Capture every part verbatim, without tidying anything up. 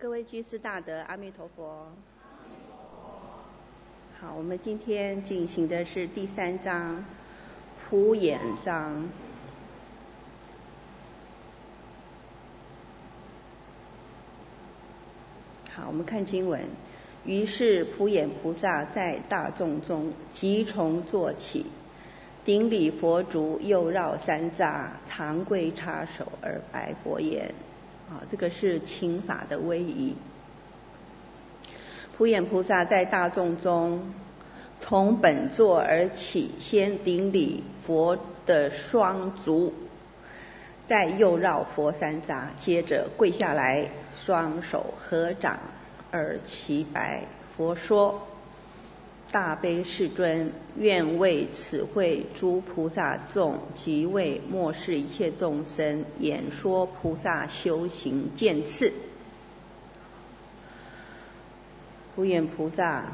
各位居士大德，阿弥陀佛。好，我们今天进行的是第三章普眼章。好，我们看经文。于是普眼菩萨在大众中即从坐起，顶礼佛足，又绕三匝，长跪插手而白佛言：啊，这个是请法的威仪。普眼菩萨在大众中从本座而起，先顶礼佛的双足，再右绕佛三匝，接着跪下来，双手合掌而齐白。佛说：大悲世尊，愿为此会诸菩萨众及为末世一切众生演说菩萨修行见次。普眼菩萨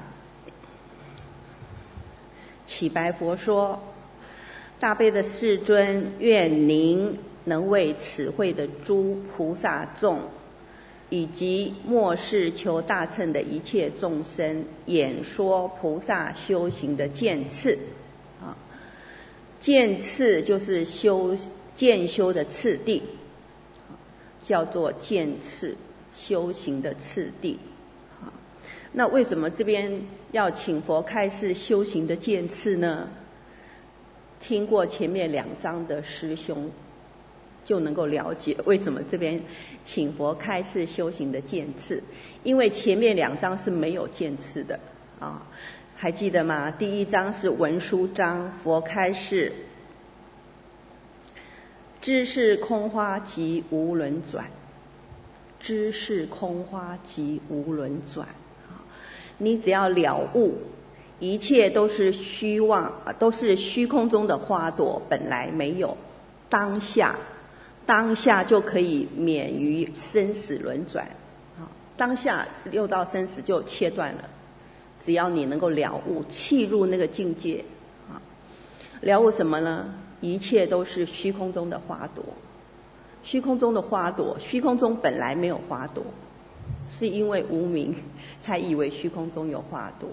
起白佛说：大悲的世尊，愿您能为此会的诸菩萨众以及末世求大乘的一切众生演说菩萨修行的见次。啊，见次就是修见修的次第，叫做见次，修行的次第。啊，那为什么这边要请佛开示修行的见次呢？听过前面两章的师兄就能够了解为什么这边请佛开示修行的见次，因为前面两章是没有见次的啊，还记得吗？第一章是文殊章，佛开示知是空花即无轮转，知是空花即无轮转。你只要了悟一切都是虚妄，都是虚空中的花朵，本来没有，当下当下就可以免于生死轮转，当下六道生死就切断了。只要你能够了悟，契入那个境界，了悟什么呢？一切都是虚空中的花朵，虚空中的花朵，虚空中本来没有花朵，是因为无明才以为虚空中有花朵。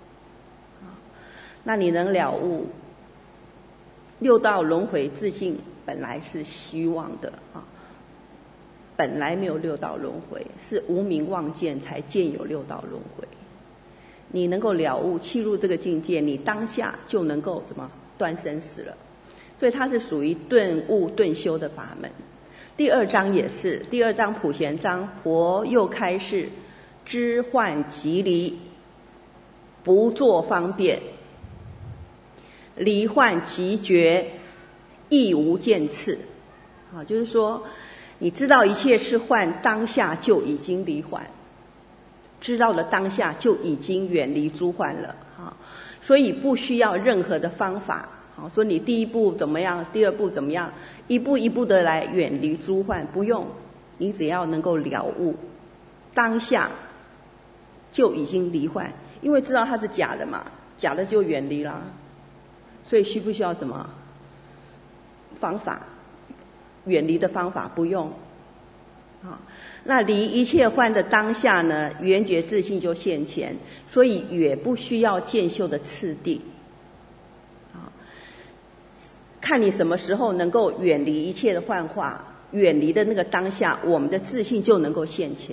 那你能了悟六道轮回自性本来是虚妄的啊，本来没有六道轮回，是无明妄见才见有六道轮回。你能够了悟契入这个境界，你当下就能够什么断生死了。所以它是属于顿悟顿修的法门。第二章也是，第二章普贤章，佛又开示知幻即离，不作方便，离幻即觉，亦无见次。啊，就是说你知道一切是幻，当下就已经离幻，知道了当下就已经远离诸幻了。啊，所以不需要任何的方法。啊，说你第一步怎么样，第二步怎么样，一步一步的来远离诸幻，不用，你只要能够了悟，当下就已经离幻，因为知道它是假的嘛，假的就远离了。所以需不需要什么方法？远离的方法不用。啊，那离一切幻的当下呢，圆觉自性就现前，所以也不需要见修的次第。啊，看你什么时候能够远离一切的幻化，远离的那个当下，我们的自性就能够现前。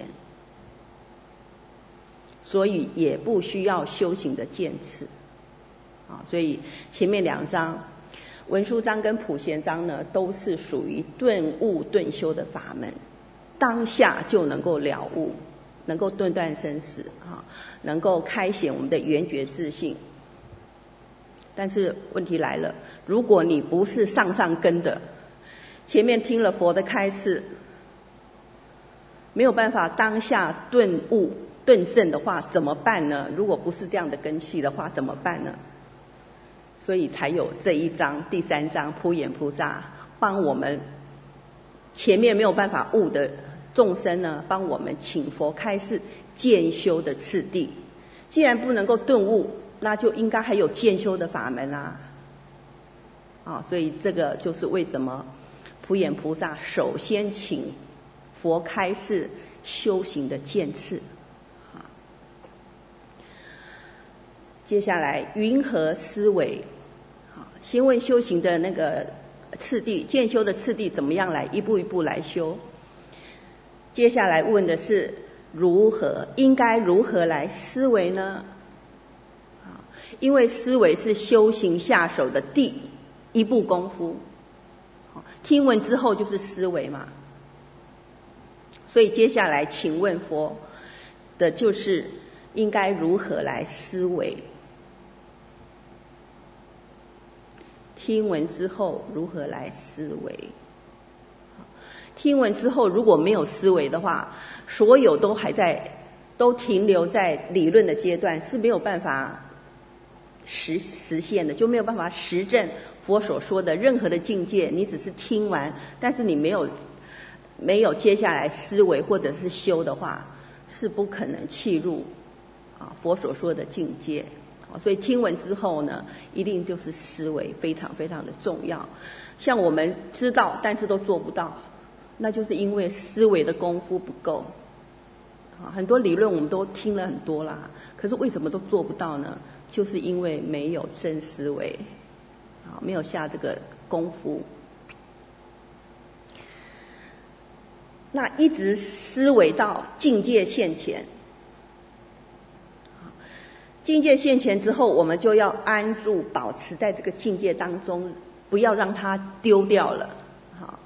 所以也不需要修行的见次。啊，所以前面两章文殊章跟普贤章呢，都是属于顿悟顿修的法门，当下就能够了悟，能够顿断生死，啊，能够开显我们的圆觉自性。但是问题来了，如果你不是上上根的，前面听了佛的开示，没有办法当下顿悟顿证的话，怎么办呢？如果不是这样的根系的话，怎么办呢？所以才有这一章第三章普眼菩萨帮我们前面没有办法悟的众生呢，帮我们请佛开示见修的次第。既然不能够顿悟，那就应该还有见修的法门啊。啊，所以这个就是为什么普眼菩萨首先请佛开示修行的渐次。接下来云何思维？先问修行的那个次第，渐修的次第怎么样来一步一步来修。接下来问的是如何，应该如何来思维呢？因为思维是修行下手的第一步功夫，听闻之后就是思维嘛。所以接下来请问佛的就是应该如何来思维。听闻之后如何来思维？听闻之后如果没有思维的话，所有都还在都停留在理论的阶段，是没有办法实实现的，就没有办法实证佛所说的任何的境界。你只是听完，但是你没有没有接下来思维或者是修的话，是不可能契入啊佛所说的境界。所以听闻之后呢，一定就是思维，非常非常的重要。像我们知道，但是都做不到，那就是因为思维的功夫不够。很多理论我们都听了很多啦，可是为什么都做不到呢？就是因为没有真思维，没有下这个功夫。那一直思维到境界现前，境界现前之后，我们就要安住，保持在这个境界当中，不要让它丢掉了。好，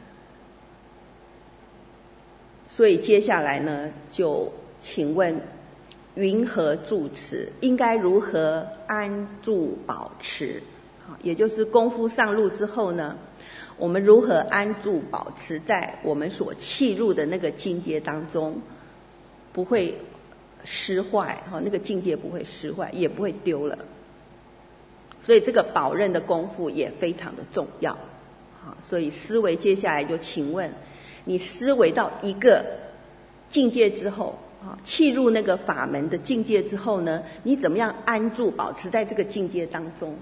所以接下来呢，就请问云何住持？应该如何安住保持？好，也就是功夫上路之后呢，我们如何安住保持在我们所契入的那个境界当中，不会失坏，那个境界不会失坏，也不会丢了。所以这个保任的功夫也非常的重要。所以思维接下来就请问，你思维到一个境界之后，契入那个法门的境界之后呢，你怎么样安住保持在这个境界当中？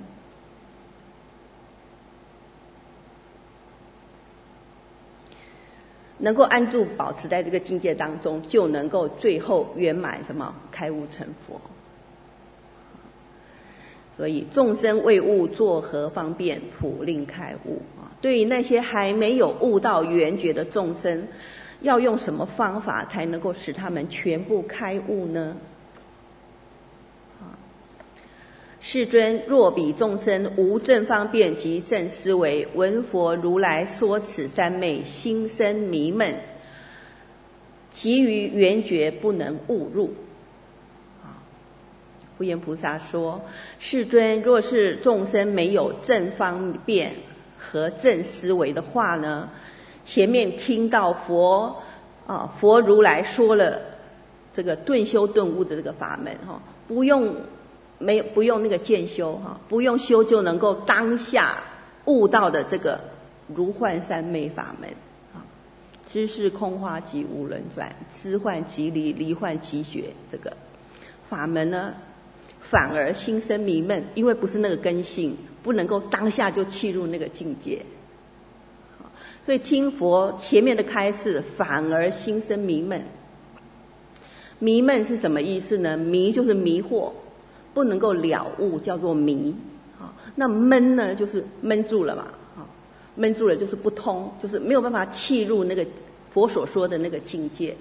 能够安住保持在这个境界当中，就能够最后圆满什么？开悟成佛。所以众生为悟，作何方便？普令开悟。对于那些还没有悟到圆觉的众生，要用什么方法才能够使他们全部开悟呢？世尊，若彼众生无正方便及正思维，闻佛如来说此三昧，心生迷闷，急于圆觉不能悟入。普贤菩萨说，世尊，若是众生没有正方便和正思维的话呢，前面听到佛啊佛如来说了这个顿修顿悟的这个法门哈，不用没有不用那个渐修哈，不用修就能够当下悟到的这个如幻三昧法门啊，知是空花即无轮转，知幻即离，离幻即觉，这个法门呢，反而心生迷闷，因为不是那个根性，不能够当下就契入那个境界。所以听佛前面的开示，反而心生迷闷。迷闷是什么意思呢？迷就是迷惑，不能够了悟，叫做迷。那闷呢，就是闷住了嘛。闷住了就是不通，就是没有办法契入那个佛所说的那个境界。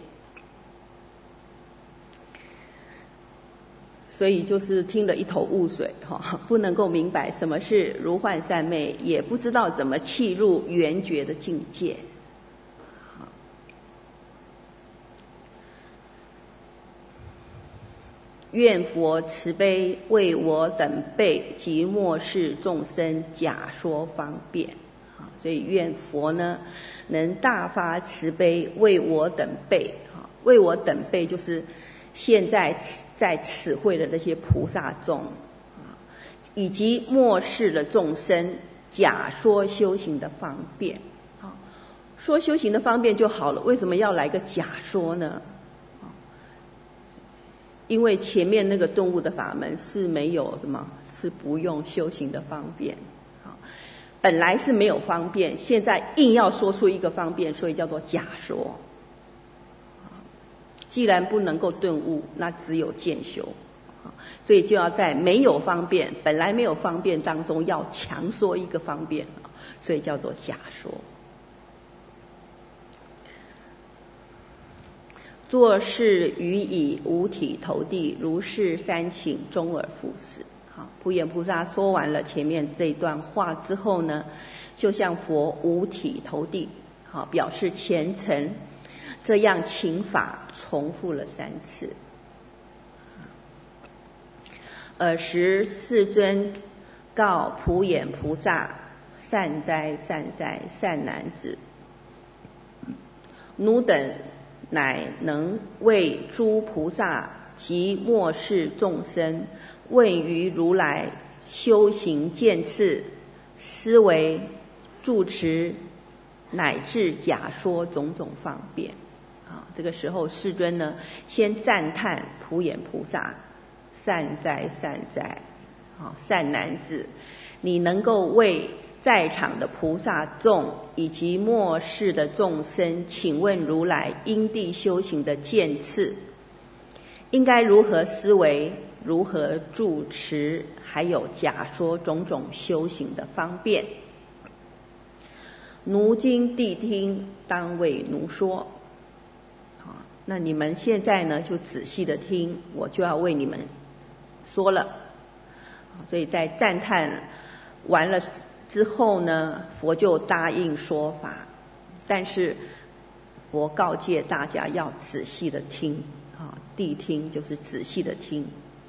所以就是听了一头雾水，不能够明白什么是如幻三昧，也不知道怎么契入圆觉的境界。愿佛慈悲为我等辈及末世众生假说方便。所以愿佛呢能大发慈悲为我等辈，为我等辈就是现在在此会的这些菩萨众，以及末世的众生，假说修行的方便。说修行的方便就好了，为什么要来个假说呢？因为前面那个顿悟的法门是没有什么，是不用修行的方便。本来是没有方便，现在硬要说出一个方便，所以叫做假说。 既然不能够顿悟，那只有渐修，所以就要在没有方便，本来没有方便当中，要强说一个方便，所以叫做假说。作是予以五体投地，如是三请，终而复始。好，普眼菩萨说完了前面这段话之后呢，就向佛五体投地，好，表示虔诚。这样请法重复了三次。尔时世尊告普眼菩萨：善哉善哉，善男子，汝等乃能为诸菩萨及末世众生问于如来修行见次、思维、住持乃至假说种种方便。啊，这个时候世尊呢，先赞叹普眼菩萨：善哉善哉，啊，善男子，你能够为在场的菩萨众以及末世的众生，请问如来因地修行的见次，应该如何思维，如何住持，还有假说种种修行的方便。奴今谛听，当为奴说。好，那你们现在呢，就仔细的听，我就要为你们说了。所以在赞叹完了之后呢，佛就答应说法，但是佛告诫大家要仔细的听，啊，谛听就是仔细的听。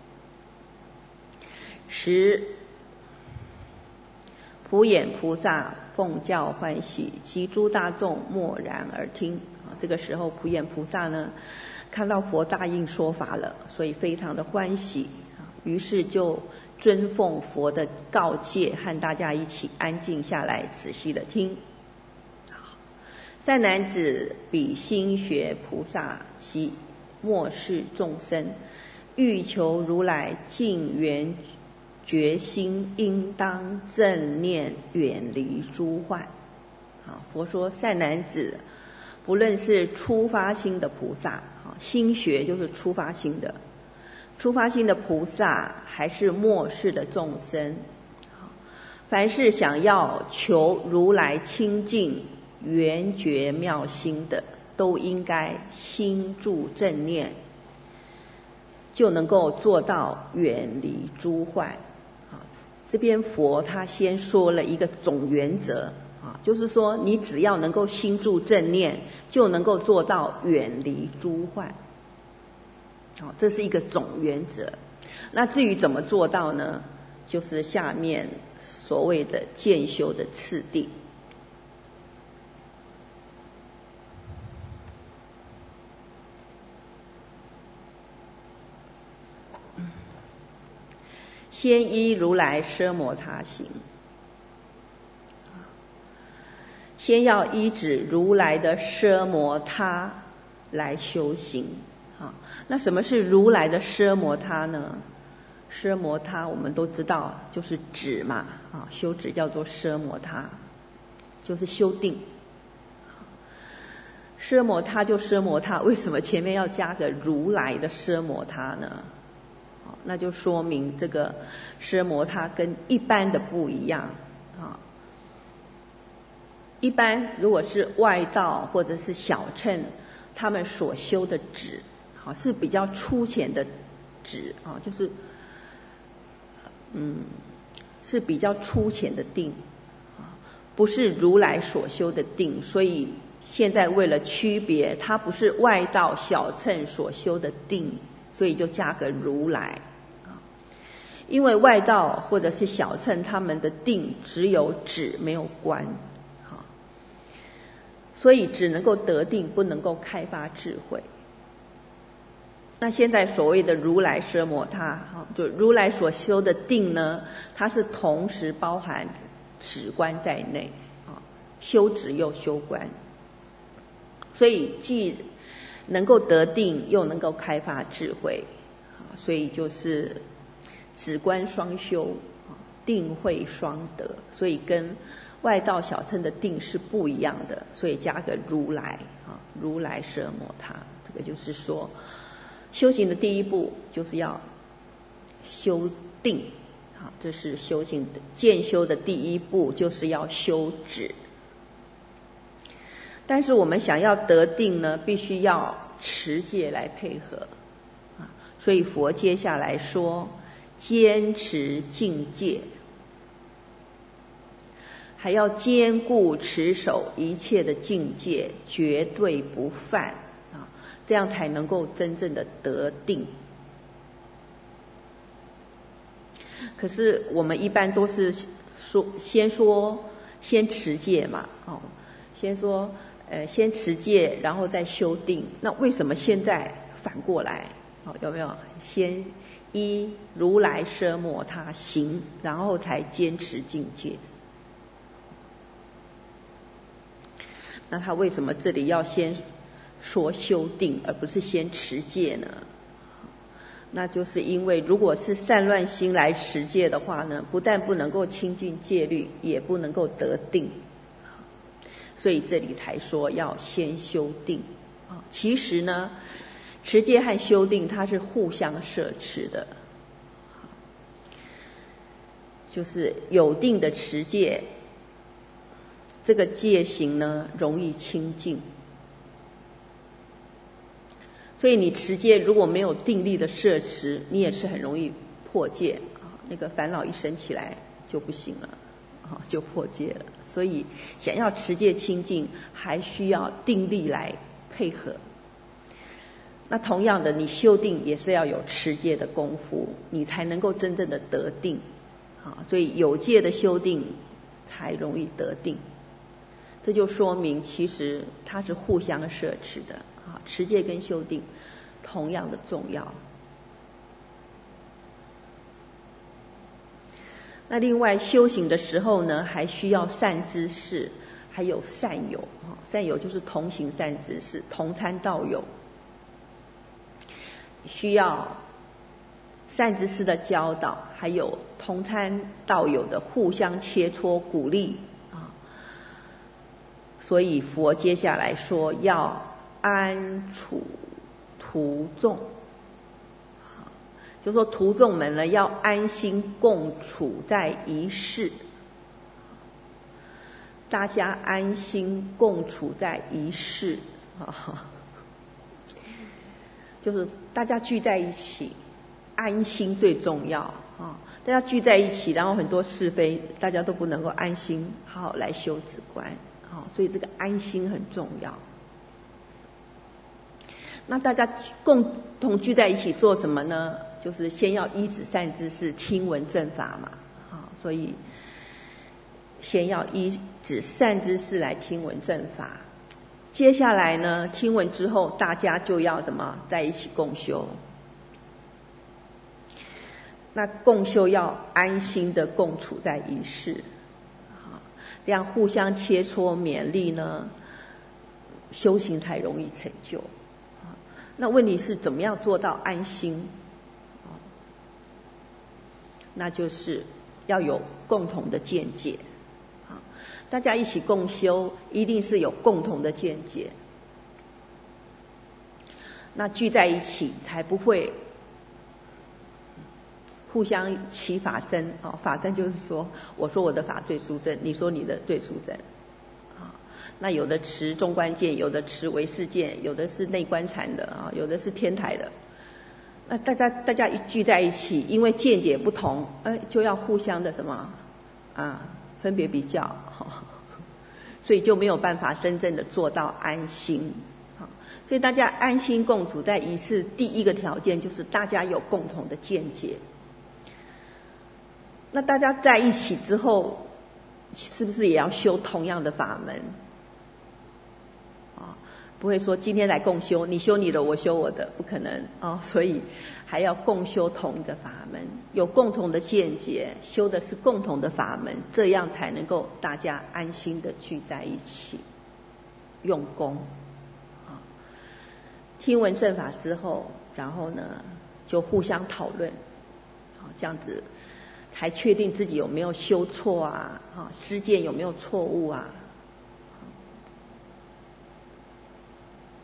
十普眼菩萨奉教欢喜，及诸大众默然而听。啊，这个时候普眼菩萨呢，看到佛答应说法了，所以非常的欢喜，于是就遵奉佛的告诫，和大家一起安静下来，仔细的听。善男子，彼心学菩萨及末世众生，欲求如来净圆决心，应当正念，远离诸患。啊，佛说善男子，不论是初发心的菩萨，啊，心学就是初发心的。初发心的菩萨还是末世的众生，凡是想要求如来清净圆觉妙心的，都应该心住正念，就能够做到远离诸患。这边佛他先说了一个总原则，啊，就是说你只要能够心住正念，就能够做到远离诸患。好，这是一个总原则。那至于怎么做到呢？就是下面所谓的渐修的次第。先依如来奢摩他行，先要依止如来的奢摩他来修行。啊，那什么是如来的奢摩他呢？奢摩他我们都知道就是止嘛，啊，修止叫做奢摩他，就是修定。奢摩他就奢摩他，为什么前面要加个如来的奢摩他呢？那就说明这个奢摩他跟一般的不一样啊。一般如果是外道或者是小乘，他们所修的止，好，是比较粗浅的止啊，就是嗯是比较粗浅的定啊，不是如来所修的定。所以现在为了区别，它不是外道小乘所修的定，所以就加个如来。因为外道或者是小乘，他们的定只有止没有观，所以只能够得定，不能够开发智慧。那现在所谓的如来奢摩他，就如来所修的定呢，它是同时包含止观在内，修止又修观，所以既能够得定，又能够开发智慧，所以就是止观双修，定慧双得，所以跟外道小乘的定是不一样的，所以加个如来啊， 如来摄摩他。这个就是说，修行的第一步就是要修定，啊，这是修行的渐修的第一步，就是要修止。但是我们想要得定呢，必须要持戒来配合，啊，所以佛接下来说，坚持境界，还要坚固持守一切的境界，绝对不犯，啊，这样才能够真正的得定。可是我们一般都是说先说先持戒嘛，哦，先说呃先持戒，然后再修定。那为什么现在反过来？哦，有没有先依如来摄摩他行，然后才坚持境界？那他为什么这里要先说修定，而不是先持戒呢？那就是因为如果是散乱心来持戒的话呢，不但不能够亲近戒律，也不能够得定，所以这里才说要先修定。其实呢，持戒和修定它是互相摄持的，就是有定的持戒，这个戒行呢容易清净。所以你持戒如果没有定力的摄持，你也是很容易破戒啊，那个烦恼一生起来就不行了啊，就破戒了。所以想要持戒清净，还需要定力来配合。那同样的，你修定也是要有持戒的功夫，你才能够真正的得定啊。所以有戒的修定才容易得定，这就说明其实它是互相摄持的。啊，持戒跟修定同样的重要。那另外修行的时候呢，还需要善知识，还有善友。善友就是同行善知识，同参道友，需要善知识的教导，还有同参道友的互相切磋鼓励啊。所以佛接下来说要安处徒众，就说徒众们呢要安心共处在一室，大家安心共处在一室啊，就是大家聚在一起，安心最重要啊！大家聚在一起，然后很多是非，大家都不能够安心好好来修止观啊，所以这个安心很重要。那大家共同聚在一起做什么呢？就是先要依止善知识，听闻正法嘛，啊，所以先要依止善知识来听闻正法。接下来呢，听闻之后，大家就要怎么在一起共修？那共修要安心的共处在一室，啊，这样互相切磋勉励呢，修行才容易成就。那问题是怎么样做到安心？那就是要有共同的见解啊！大家一起共修，一定是有共同的见解。那聚在一起，才不会互相起法争啊！法争就是说，我说我的法最殊胜，你说你的最殊胜。那有的持中观见，有的持唯识见，有的是内观禅的啊，有的是天台的。那大家大家一聚在一起，因为见解不同，哎，就要互相的什么啊，分别比较，所以就没有办法真正的做到安心啊。所以大家安心共处在一室，第一个条件就是大家有共同的见解。那大家在一起之后，是不是也要修同样的法门？不会说今天来共修，你修你的，我修我的，不可能哦。所以还要共修同一个法门，有共同的见解，修的是共同的法门，这样才能够大家安心的聚在一起用功啊。听闻正法之后，然后呢就互相讨论，啊，这样子才确定自己有没有修错啊，啊，知见有没有错误啊。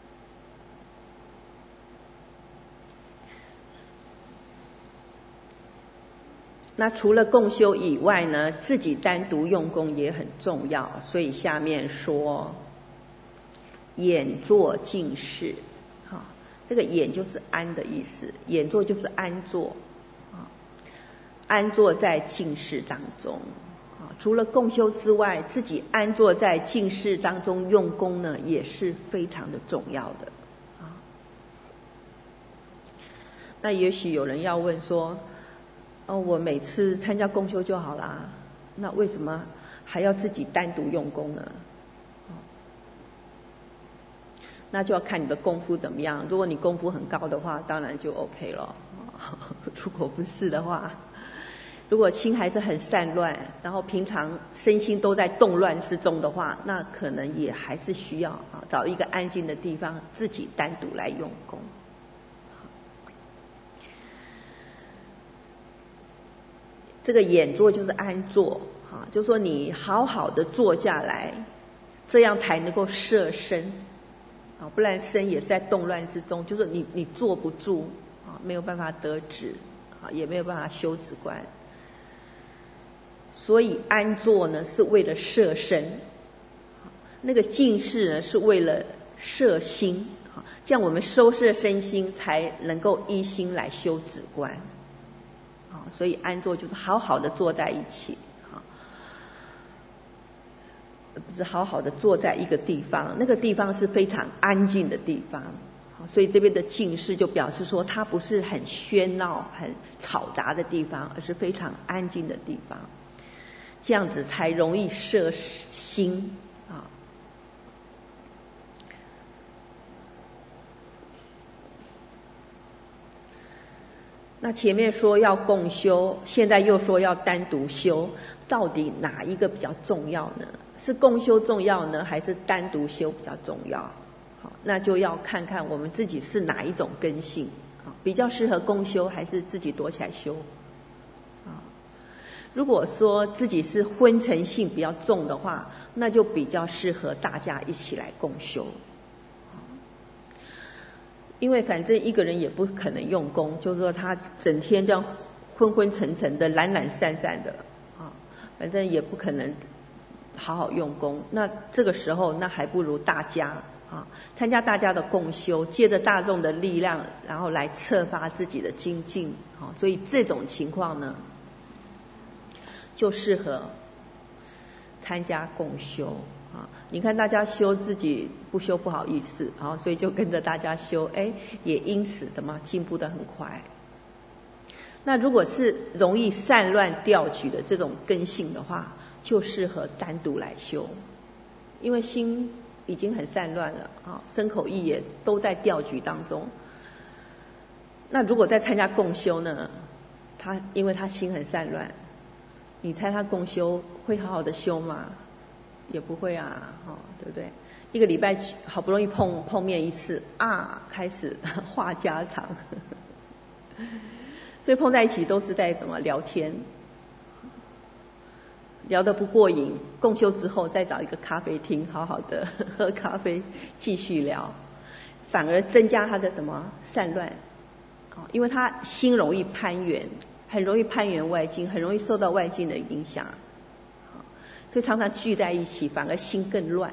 那除了共修以外呢，自己单独用功也很重要。所以下面说，演坐静视，哈，这个演就是安的意思，演坐就是安坐，啊，安坐在静视当中。啊，除了共修之外，自己安坐在静视当中用功呢，也是非常的重要的。啊，那也许有人要问说，哦，我每次参加共修就好啦，那为什么还要自己单独用功呢？那就要看你的功夫怎么样。如果你功夫很高的话，当然就 OK 了。如果不是的话，如果心还是很散乱，然后平常身心都在动乱之中的话，那可能也还是需要啊找一个安静的地方，自己单独来用功。这个演坐就是安坐，啊，就说你好好的坐下来，这样才能够摄身，啊，不然身也是在动乱之中，就是你你坐不住，啊，没有办法得止，啊，也没有办法修止观。所以安坐呢是为了摄身，那个静视呢是为了摄心，这样我们收摄身心才能够依心来修止观。所以安坐就是好好的坐在一起，不是好好的坐在一个地方，那个地方是非常安静的地方。所以这边的静视就表示说，它不是很喧闹、很嘈杂的地方，而是非常安静的地方。这样子才容易摄心啊。那前面说要共修，现在又说要单独修，到底哪一个比较重要呢？是共修重要呢，还是单独修比较重要？好，那就要看看我们自己是哪一种根性，比较适合共修，还是自己躲起来修？如果说自己是昏沉性比较重的话，那就比较适合大家一起来共修。因为反正一个人也不可能用功，就是说他整天这样昏昏沉沉的、懒懒散散的啊，反正也不可能好好用功。那这个时候，那还不如大家啊，参加大家的共修，借着大众的力量，然后来策发自己的精进啊。所以这种情况呢，就适合参加共修啊！你看大家修，自己不修不好意思啊，所以就跟着大家修，哎，也因此怎么进步得很快。那如果是容易散乱调举的这种根性的话，就适合单独来修，因为心已经很散乱了啊，身口意也都在调举当中。那如果再参加共修呢，他因为他心很散乱。你猜他共修会好好的修吗？也不会啊，哦，对不对？一个礼拜好不容易碰碰面一次啊，开始话家常，所以碰在一起都是在怎么聊天，聊得不过瘾，共修之后再找一个咖啡厅，好好的喝咖啡继续聊，反而增加他的什么散乱，哦，因为他心容易攀缘。很容易攀缘外境，很容易受到外境的影响，所以常常聚在一起，反而心更乱，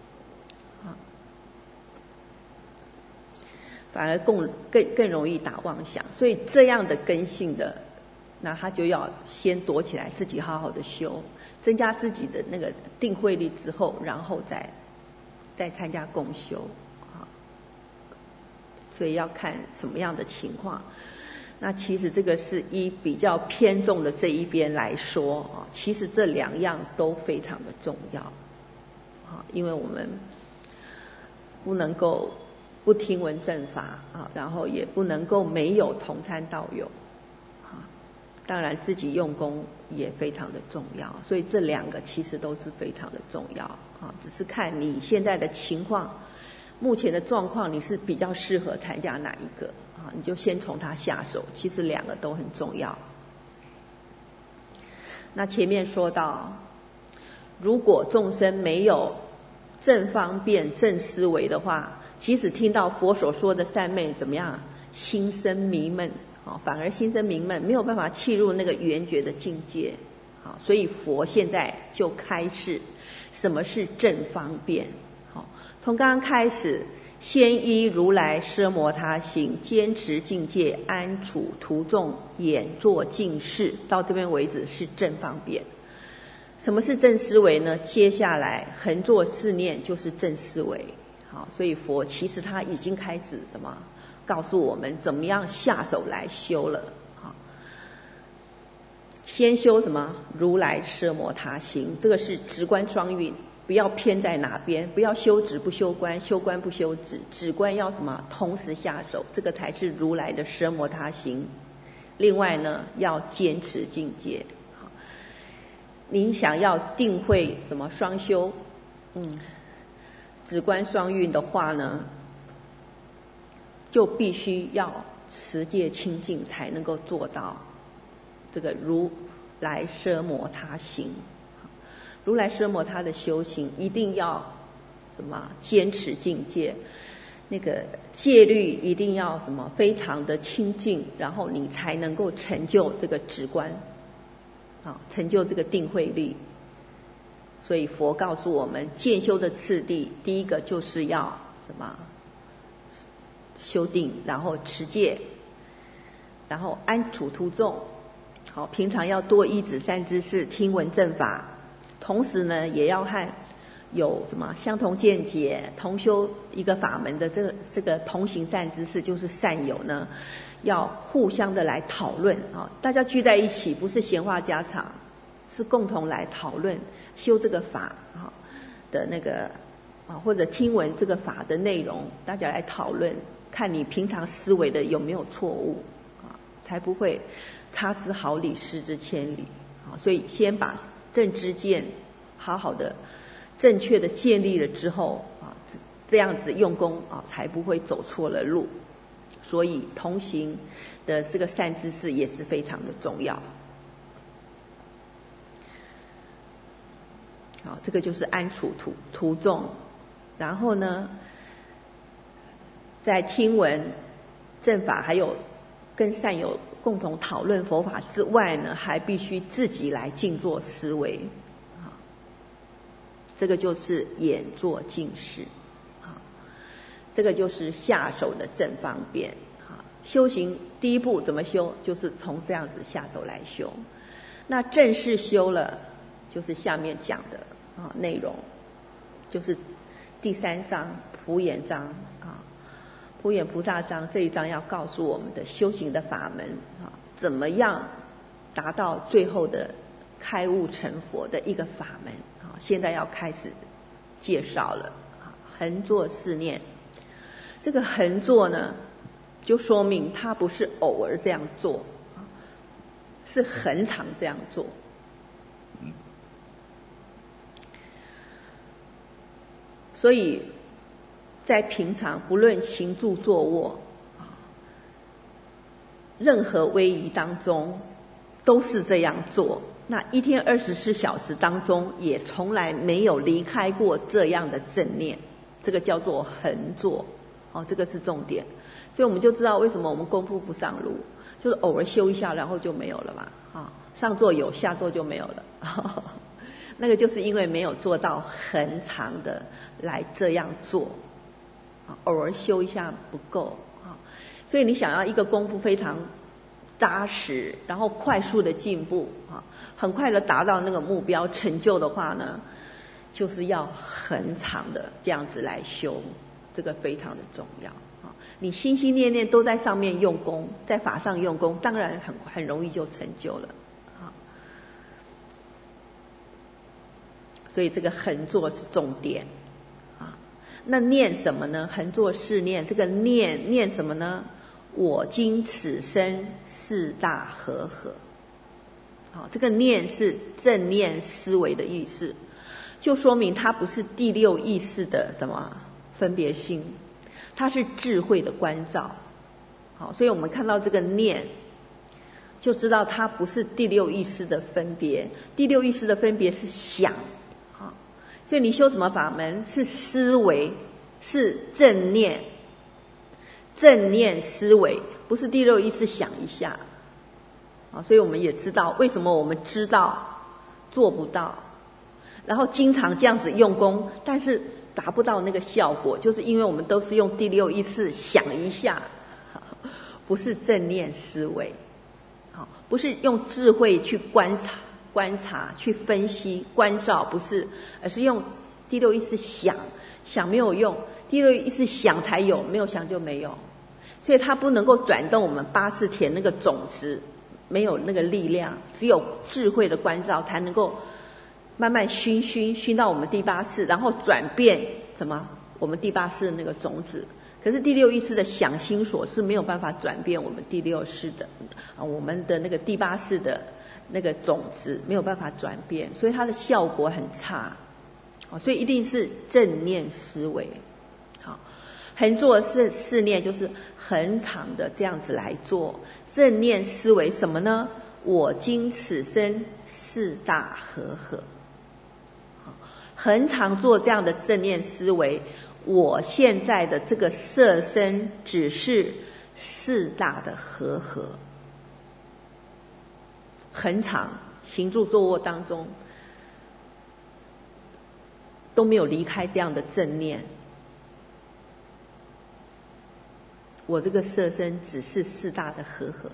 反而更更更容易打妄想。所以这样的根性的，那他就要先躲起来，自己好好的修，增加自己的那个定慧力之后，然后再再参加共修啊。所以要看什么样的情况。那其实这个是以比较偏重的这一边来说啊，其实这两样都非常的重要啊，因为我们不能够不听闻正法啊，然后也不能够没有同参道友啊，当然自己用功也非常的重要，所以这两个其实都是非常的重要啊，只是看你现在的情况，目前的状况，你是比较适合参加哪一个？你就先从它下手，其实两个都很重要。那前面说到，如果众生没有正方便、正思维的话，即使听到佛所说的三昧怎么样，心生迷闷， 好，反而心生明闷，没有办法契入那个圆觉的境界。好，所以佛现在就开示什么是正方便。好，从刚刚开始，先依如来奢摩他行，坚持境界，安处途众，演作尽事，到这边为止是正方便。什么是正思维呢？接下来横坐四念就是正思维。好，所以佛其实他已经开始什么，告诉我们怎么样下手来修了。好，先修什么？如来奢摩他行，这个是直观双运，不要偏在哪边，不要修止不修观，修观不修止，止观要什么？同时下手，这个才是如来的奢摩他行。另外呢，要坚持境界。好，你想要定慧什么双修，嗯，止观双运的话呢，就必须要持戒清净才能够做到这个如来奢摩他行。如来奢摩他的修行一定要什么？坚持境界，那个戒律一定要什么？非常的清净，然后你才能够成就这个止观，啊，成就这个定慧力。所以佛告诉我们，渐修的次第，第一个就是要什么？修定，然后持戒，然后安处途众。好，平常要多依止善知识，听闻正法。同时呢，也要和有什么相同见解、同修一个法门的这个这个同行善知识，就是善友呢，要互相的来讨论啊。大家聚在一起，不是闲话家常，是共同来讨论修这个法啊的那个啊，或者听闻这个法的内容，大家来讨论，看你平常思维的有没有错误啊，才不会差之毫厘，失之千里啊。所以先把正知见好好的正确的建立了之后啊，这样子用功啊，才不会走错了路。所以同行的这个善知识也是非常的重要。好，这个就是安处途途众，然后呢，在听闻正法还有跟善友共同讨论佛法之外呢，还必须自己来静坐思维，啊，这个就是演作尽事，啊，这个就是下手的正方便，啊，修行第一步怎么修？就是从这样子下手来修。那正式修了，就是下面讲的啊内容，就是第三章普眼章啊。普眼菩萨章这一章要告诉我们的修行的法门啊，怎么样达到最后的开悟成佛的一个法门啊，现在要开始介绍了啊。横坐四念，这个横坐呢，就说明它不是偶尔这样做啊，是恒常这样做。所以在平常不论行住坐卧啊，任何威仪当中都是这样做。那一天二十四小时当中，也从来没有离开过这样的正念，这个叫做横坐。哦，这个是重点。所以我们就知道为什么我们功夫不上路，就是偶尔修一下，然后就没有了嘛。啊，上座有，下座就没有了。那个就是因为没有做到恒常的来这样做。偶尔修一下不够啊，所以你想要一个功夫非常扎实，然后快速的进步啊，很快的达到那个目标成就的话呢，就是要恒常的这样子来修，这个非常的重要啊。你心心念念都在上面用功，在法上用功，当然很很容易就成就了啊。所以这个横坐是重点。那念什么呢？横坐四念，这个念念什么呢？我今此生四大和合。好，这个念是正念思维的意思，就说明它不是第六意识的什么分别心，它是智慧的关照。好，所以我们看到这个念，就知道它不是第六意识的分别，第六意识的分别是想。所以你修什么法门？是思维，是正念。 正念思维，不是第六意识想一下啊。所以我们也知道为什么我们知道做不到，然后经常这样子用功，但是达不到那个效果，就是因为我们都是用第六意识想一下，不是正念思维，好，不是用智慧去观察、观察、去分析、关照，不是，而是用第六意识想，想没有用，第六意识想才有，没有想就没有，所以它不能够转动我们八识田那个种子，没有那个力量，只有智慧的关照才能够慢慢熏熏熏到我们第八识，然后转变什么？我们第八识的那个种子。可是第六意识的想心所是没有办法转变我们第六识的啊，我们的那个第八识的那个种子没有办法转变，所以它的效果很差。好，所以一定是正念思维。好，横坐四四念就是恒常的这样子来做正念思维，什么呢？我今此生四大和合。恒常做这样的正念思维，我现在的这个色身只是四大的和合，恒常行住坐卧当中都没有离开这样的正念，我这个色身只是四大的和合。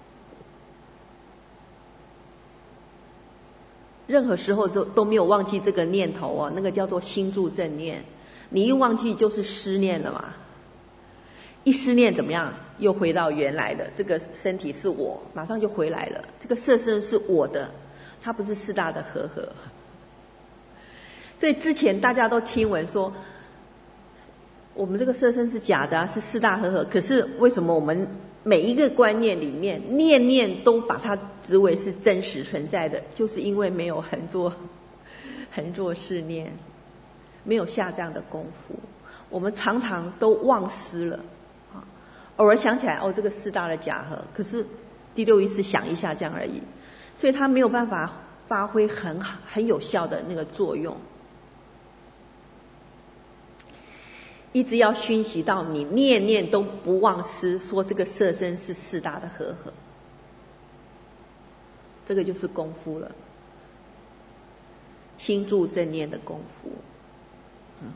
任何时候都都没有忘记这个念头哦，那个叫做心住正念。你一忘记就是失念了嘛，一失念怎么样？又回到原来的这个身体是我，马上就回来了。这个色身是我的，它不是四大的和合。所以之前大家都听闻说，我们这个色身是假的啊，是四大和合。可是为什么我们每一个观念里面，念念都把它指为是真实存在的，就是因为没有横坐横坐四念，没有下这样的功夫，我们常常都忘失了啊。偶尔想起来，哦，这个四大的假合，可是第六意识想一下这样而已，所以它没有办法发挥很好很有效的那个作用。一直要熏习到你念念都不忘失，说这个色身是四大的和合，这个就是功夫了，心住正念的功夫。嗯，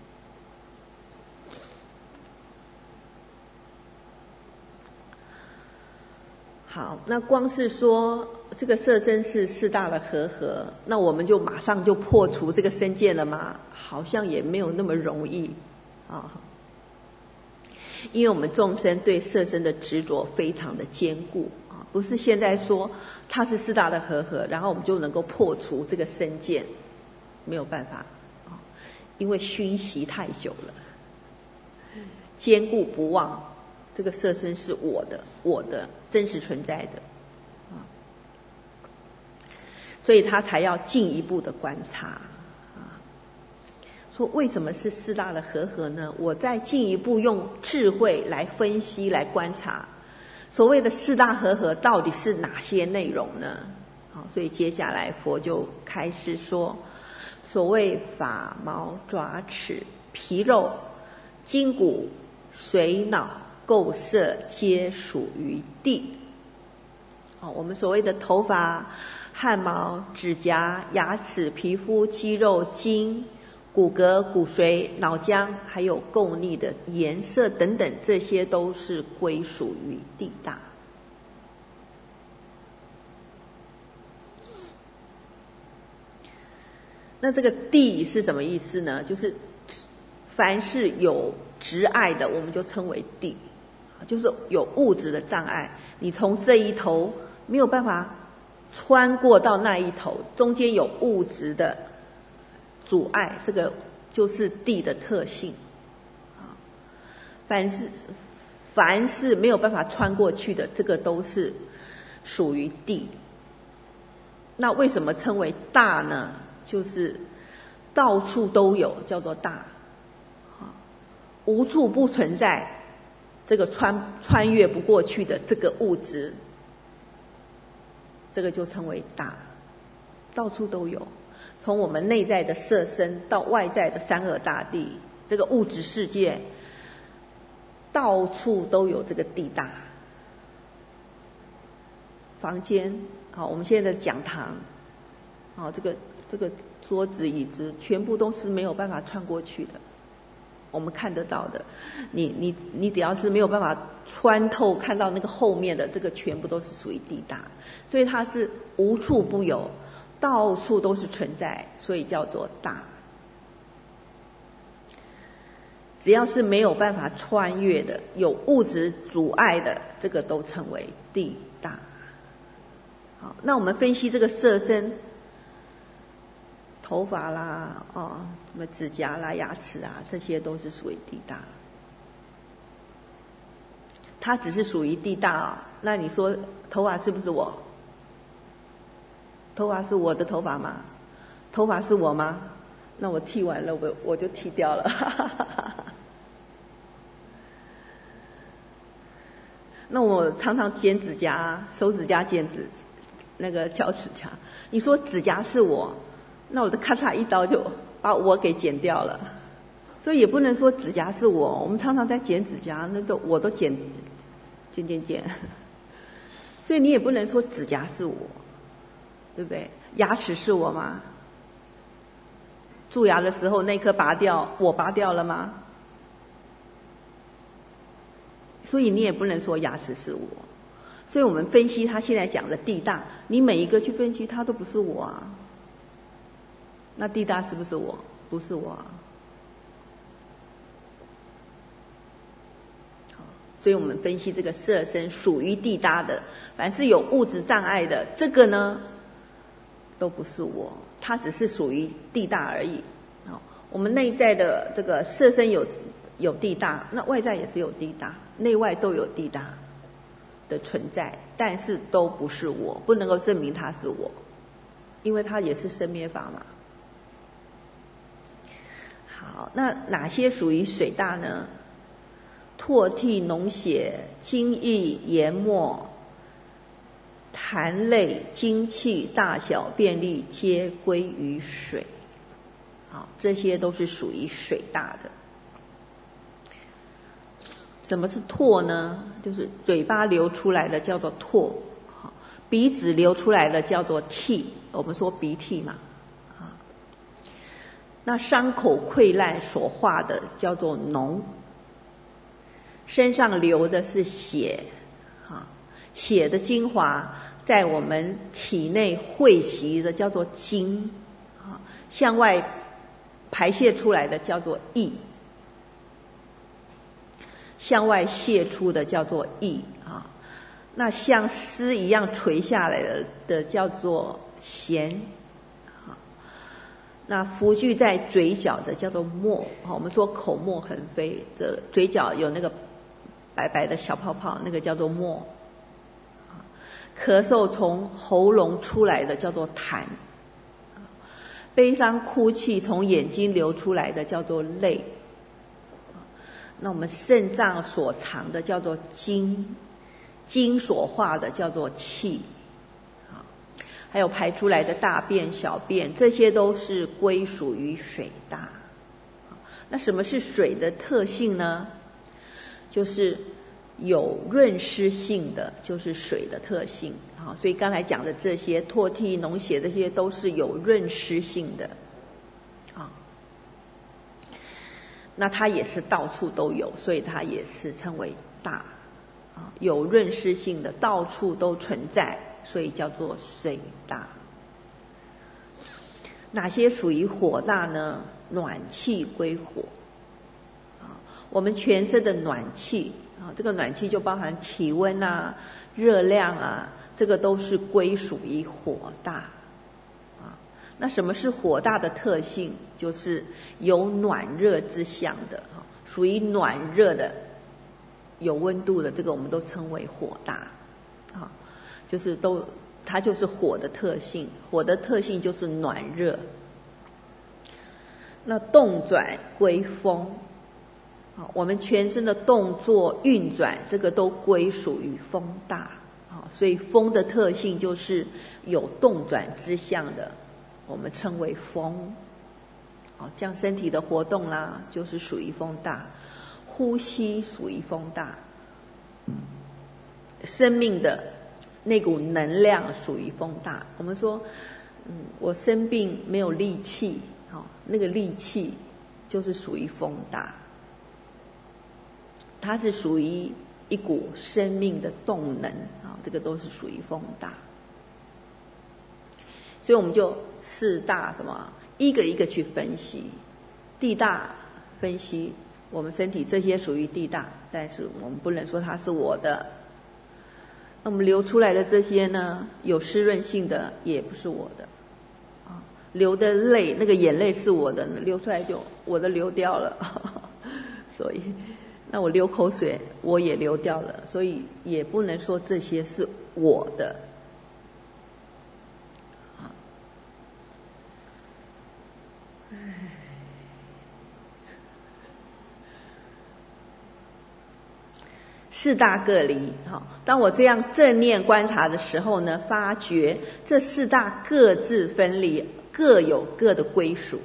好，那光是说这个色身是四大的和合，那我们就马上就破除这个身见了吗？好像也没有那么容易啊，因为我们众生对色身的执着非常的坚固啊，不是现在说它是四大的和合，然后我们就能够破除这个身见，没有办法啊，因为熏习太久了，坚固不忘，这个色身是我的，我的真实存在的啊，所以他才要进一步的观察。说为什么是四大的和合呢？我再进一步用智慧来分析来观察，所谓的四大和合到底是哪些内容呢？好，所以接下来佛就开始说，所谓发毛爪齿皮肉筋骨髓脑构色皆属于地。哦，我们所谓的头发、汗毛、指甲、牙齿、皮肤、肌肉、筋、骨骼、骨髓、脑浆，还有构腻的颜色等等，这些都是归属于地大。那这个地是什么意思呢？就是凡是有执碍的，我们就称为地，就是有物质的障碍，你从这一头没有办法穿过到那一头，中间有物质的阻碍，这个就是地的特性啊。凡是凡是没有办法穿过去的，这个都是属于地。那为什么称为大呢？就是到处都有，叫做大啊，无处不存在这个穿穿越不过去的这个物质，这个就称为大，到处都有。从我们内在的色身到外在的三恶大地，这个物质世界到处都有这个地大。房间，好，我们现在的讲堂，好，这个这个桌子椅子全部都是没有办法穿过去的，我们看得到的，你你你只要是没有办法穿透看到那个后面的，这个全部都是属于地大，所以它是无处不有，到处都是存在，所以叫做大。只要是没有办法穿越的，有物质阻碍的，这个都称为地大。好，那我们分析这个色身，头发啦，哦，什么指甲啦、牙齿啊，这些都是属于地大。它只是属于地大啊、哦，那你说头发是不是我？头发是我的头发吗？头发是我吗？那我剃完了，我我就剃掉了。那我常常剪指甲，手指甲剪指，那个脚指甲。你说指甲是我，那我就咔嚓一刀就把我给剪掉了。所以也不能说指甲是我，我们常常在剪指甲，那都我都剪剪剪剪。所以你也不能说指甲是我，对不对？牙齿是我吗？蛀牙的时候那颗拔掉，我拔掉了吗？所以你也不能说牙齿是我。所以我们分析他现在讲的地大，你每一个去分析它都不是我啊。那地大是不是我？不是我啊。所以我们分析这个色身属于地大的，凡是有物质障碍的，这个呢都不是我，它只是属于地大而已。好，我们内在的这个色身有有地大，那外在也是有地大，内外都有地大的存在，但是都不是我，不能够证明它是我，因为它也是生灭法嘛。好，那哪些属于水大呢？唾涕、脓血、精液、盐末、痰类、精气、大小便粒，皆归于水。好，这些都是属于水大的。什么是唾呢？就是嘴巴流出来的叫做唾，鼻子流出来的叫做涕，我们说鼻涕嘛。那伤口溃烂所化的叫做脓，身上流的是血，血的精华在我们体内汇集的叫做精，向外排泄出来的叫做液，向外泄出的叫做液啊，那像丝一样垂下来的的叫做涎啊，那浮聚在嘴角的叫做沫啊，我们说口沫横飞，这嘴角有那个白白的小泡泡，那个叫做沫啊，咳嗽从喉咙出来的叫做痰，悲伤哭泣从眼睛流出来的叫做泪。那我们肾脏所藏的叫做精，精所化的叫做气，还有排出来的大便、小便，这些都是归属于水大。那什么是水的特性呢？就是有润湿性的，就是水的特性。所以刚才讲的这些唾涕、脓血，这些都是有润湿性的。那它也是到处都有，所以它也是称为大，啊，有润湿性的，到处都存在，所以叫做水大。哪些属于火大呢？暖气归火，啊，我们全身的暖气，啊，这个暖气就包含体温啊、热量啊，这个都是归属于火大。那什么是火大的特性？就是有暖热之象的，属于暖热的、有温度的，这个我们都称为火大，啊，就是都它就是火的特性。火的特性就是暖热。那动转归风，啊，我们全身的动作运转，这个都归属于风大，啊，所以风的特性就是有动转之象的。我们称为风，哦，像身体的活动啦，就是属于风大。 呼吸属于风大，生命的那股能量属于风大。我们说，嗯，我生病没有力气，哦，那个力气就是属于风大，它是属于一股生命的动能啊，这个都是属于风大。所以我们就四大什么一个一个去分析，地大分析我们身体这些属于地大，但是我们不能说它是我的。那我们流出来的这些呢，有湿润性的也不是我的啊，流的泪那个眼泪是我的，流出来就我的流掉了，所以那我流口水我也流掉了，所以也不能说这些是我的。四大各离，当我这样正念观察的时候呢，发觉这四大各自分离，各有各的归属。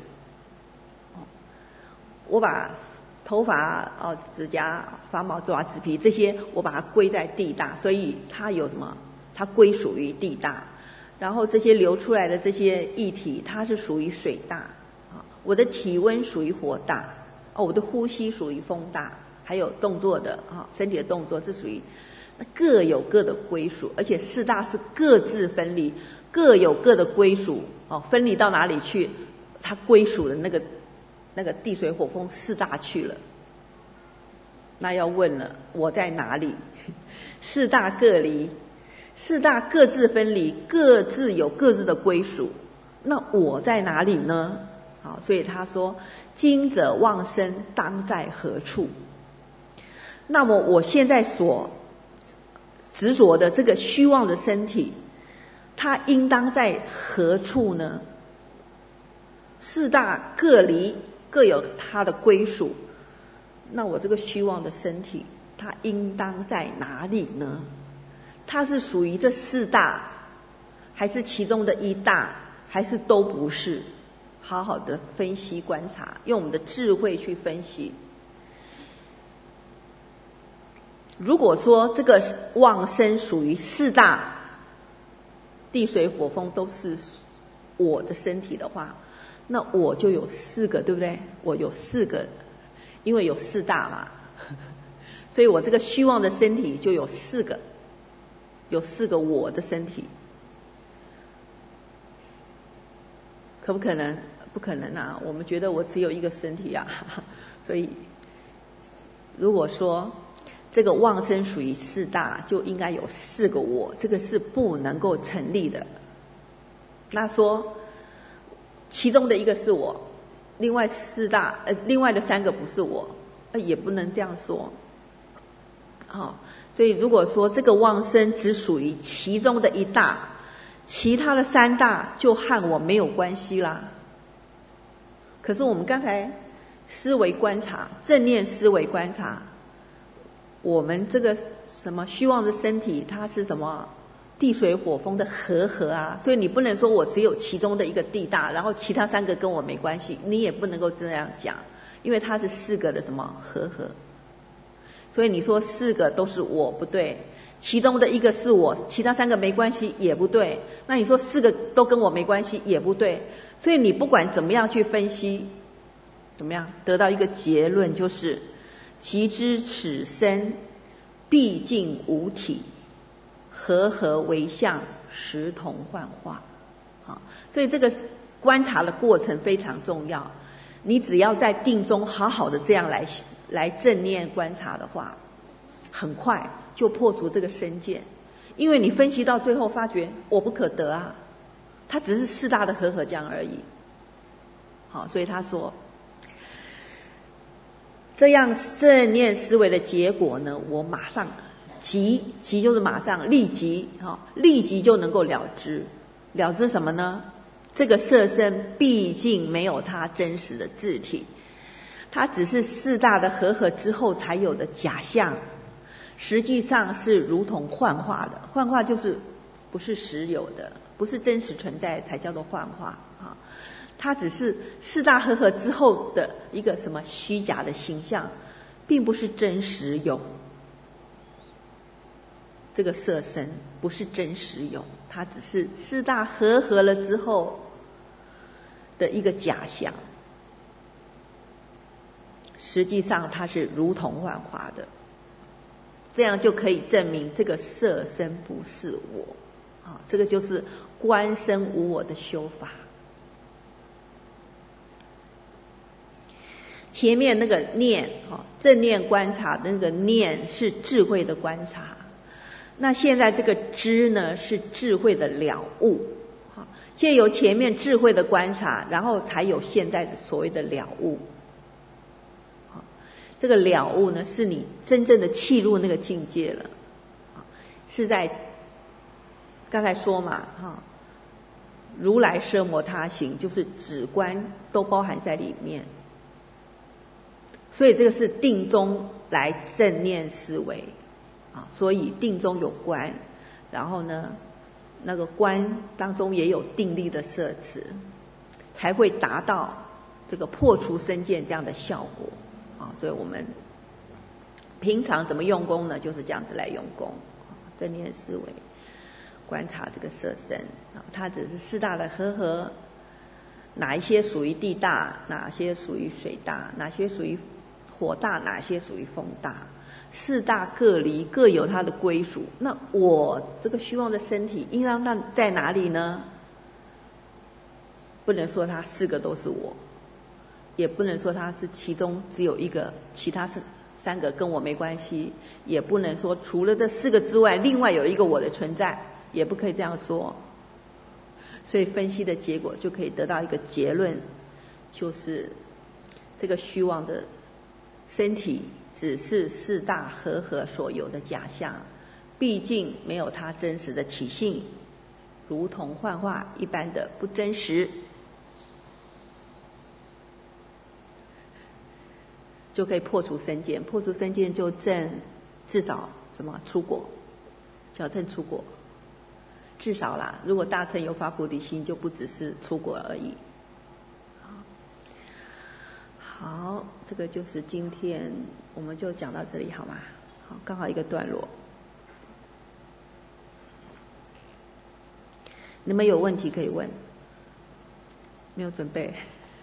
我把头发、哦、指甲、发毛、爪、指皮这些，我把它归在地大，所以它有什么？它归属于地大。然后这些流出来的这些液体，它是属于水大。我的体温属于火大，哦，我的呼吸属于风大。还有动作的啊，身体的动作，这属于各有各的归属，而且四大是各自分离，各有各的归属哦。分离到哪里去？它归属的那个那个地水火风四大去了。那要问了，我在哪里？四大各离，四大各自分离，各自有各自的归属。那我在哪里呢？好，所以他说：“今者妄生，当在何处？”那么我现在所执着的这个虚妄的身体，它应当在何处呢？四大各离，各有它的归属。那我这个虚妄的身体，它应当在哪里呢？它是属于这四大，还是其中的一大，还是都不是？好好的分析观察，用我们的智慧去分析。如果说这个妄生属于四大，地水火风都是我的身体的话，那我就有四个，对不对？我有四个，因为有四大嘛，所以我这个虚妄的身体就有四个，有四个我的身体，可不可能？不可能啊！我们觉得我只有一个身体啊，所以如果说这个妄生属于四大，就应该有四个我，这个是不能够成立的。那说其中的一个是我，另外四大呃，另外的三个不是我，呃，也不能这样说。好、哦，所以如果说这个妄生只属于其中的一大，其他的三大就和我没有关系啦。可是我们刚才思维观察，正念思维观察，我们这个什么虚妄的身体，它是什么地水火风的和合啊，所以你不能说我只有其中的一个地大，然后其他三个跟我没关系，你也不能够这样讲，因为它是四个的什么和合，所以你说四个都是我不对，其中的一个是我，其他三个没关系也不对，那你说四个都跟我没关系也不对，所以你不管怎么样去分析，怎么样得到一个结论，就是即知此身毕竟无体，和合为相，实同幻化。啊，所以这个观察的过程非常重要。你只要在定中好好的这样来来正念观察的话，很快就破除这个身见，因为你分析到最后发觉我不可得啊，它只是四大的和合将而已。好，所以他说这样正念思维的结果呢，我马上即即就是马上立即哈，立即就能够了知。了知什么呢？这个色身毕竟没有它真实的自体，它只是四大的和合之后才有的假象，实际上是如同幻化的。幻化就是不是实有的，不是真实存在才叫做幻化啊。它只是四大和合之后的一个什么虚假的形象， 并不是真实有。这个色身不是真实有，它只是四大合合了之后的一个假象。实际上它是如同幻化的，这样就可以证明这个色身不是我啊，这个就是观身无我的修法。前面那个念啊，正念观察的那个念是智慧的观察，那现在这个知呢是智慧的了悟啊，借由前面智慧的观察，然后才有现在的所谓的了悟。这个了悟呢，是你真正的契入那个境界了，是在刚才说嘛，哈，如来奢摩他行，就是止观都包含在里面，所以这个是定中来正念思维啊，所以定中有观，然后呢，那个观当中也有定力的摄持，才会达到这个破除身见这样的效果。啊，所以我们平常怎么用功呢？就是这样子来用功，正念思维，观察这个色身啊，它只是四大的合合，哪一些属于地大，哪些属于水大，哪些属于火大，哪些属于风大，四大各离，各有它的归属。那我这个虚妄的身体应当在哪里呢？不能说它四个都是我。也不能说它是其中只有一个，其他三个跟我没关系，也不能说除了这四个之外另外有一个我的存在，也不可以这样说。所以分析的结果就可以得到一个结论，就是这个虚妄的身体只是四大合合所有的假象，毕竟没有它真实的体性，如同幻化一般的不真实，就可以破除身见，破除身见就证至少什么出果，小乘出果，至少啦。如果大乘有发菩提心，就不只是出果而已。好，这个就是今天我们就讲到这里，好吗？好，刚好一个段落。你们有问题可以问，没有准备。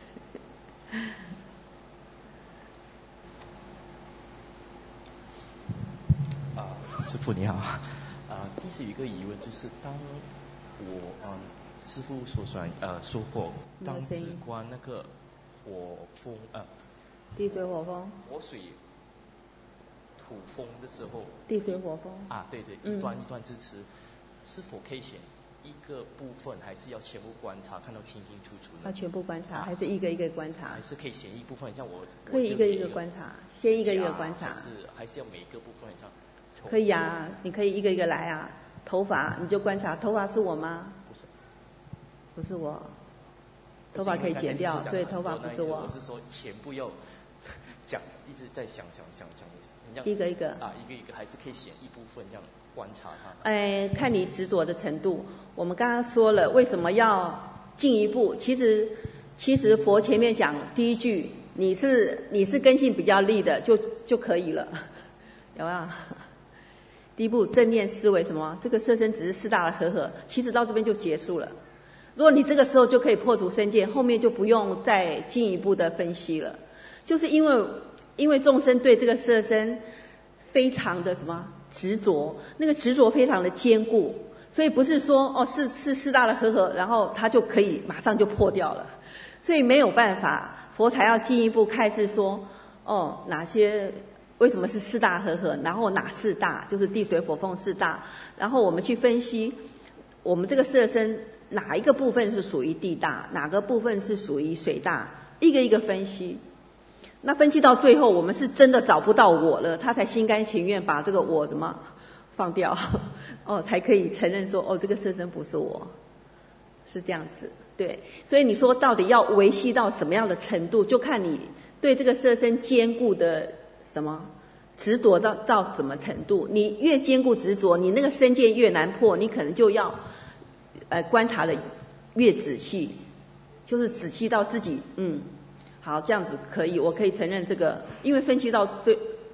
师父你好，啊、呃，第一次有一个疑问，就是当我嗯，师父所说呃说过，当只观那个火风呃， 地水火风， 火水土风的时候， 地水火风啊，对对，一段一段支持，嗯、是否可以选一个部分，还是要全部观察，看到清清楚楚呢？ 要全部观察，还是一个一个观察？ 还是可以选一部分，像我可以一个一个观察，先一个一个观察， 还是还是要每一个部分像。 可以啊，你可以一个一个来啊。头发你就观察，头发是我吗？ 不是， 不是我。头发可以剪掉，所以头发不是我。 我是说全部要讲，一直在想想想想， 一个一个啊，一个一个还是可以选一部分这样观察它。 哎，看你执着的程度。我们刚刚说了，为什么要进一步？其实，其实佛前面讲第一句，你是你是根性比较利的，就就可以了，有没有？第一步正念思维什么？这个色身只是四大的合合，其实到这边就结束了。如果你这个时候就可以破除身见，后面就不用再进一步的分析了。就是因为因为众生对这个色身非常的什么执着，那个执着非常的坚固，所以不是说哦是是四大的合合，然后它就可以马上就破掉了。所以没有办法，佛才要进一步开示说，哦哪些。为什么是四大合合？然后哪四大？就是地水火风四大。然后我们去分析，我们这个色身哪一个部分是属于地大，哪个部分是属于水大，一个一个分析。那分析到最后，我们是真的找不到我了，他才心甘情愿把这个我怎么放掉，哦，才可以承认说，哦，这个色身不是我，是这样子。对，所以你说到底要维系到什么样的程度，就看你对这个色身坚固的。什么执着到到什么程度？你越坚固执着，你那个身见越难破，你可能就要呃观察的越仔细，就是仔细到自己嗯好这样子可以，我可以承认这个，因为分析到最